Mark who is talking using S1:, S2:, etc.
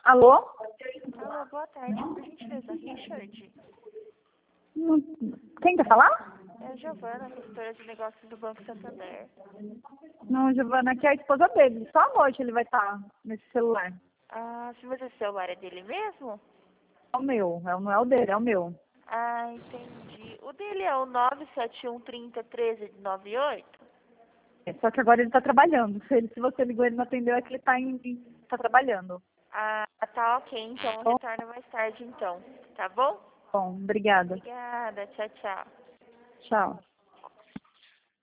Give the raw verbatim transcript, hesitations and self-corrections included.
S1: Alô?
S2: Alô, boa tarde. Por gentileza, Richard.
S1: Hum, Quem quer falar?
S2: É a Giovana, consultora de negócios do Banco Santander.
S1: Não, Giovana, aqui é a esposa dele. Só à noite ele vai estar nesse celular.
S2: Ah, se você celular é dele mesmo?
S1: É o meu, é o- não é o dele, é o meu.
S2: Ah, entendi. O dele é o nove sete um, trinta, treze, nove oito?
S1: É, Só que agora ele está trabalhando. Se, ele, se você ligou e ele não atendeu, é que ele está tá trabalhando.
S2: Ah, tá ok. Então eu
S1: Bom,
S2: retorno mais tarde então. Tá bom?
S1: bom, obrigada.
S2: Obrigada. Tchau, tchau.
S1: Tchau.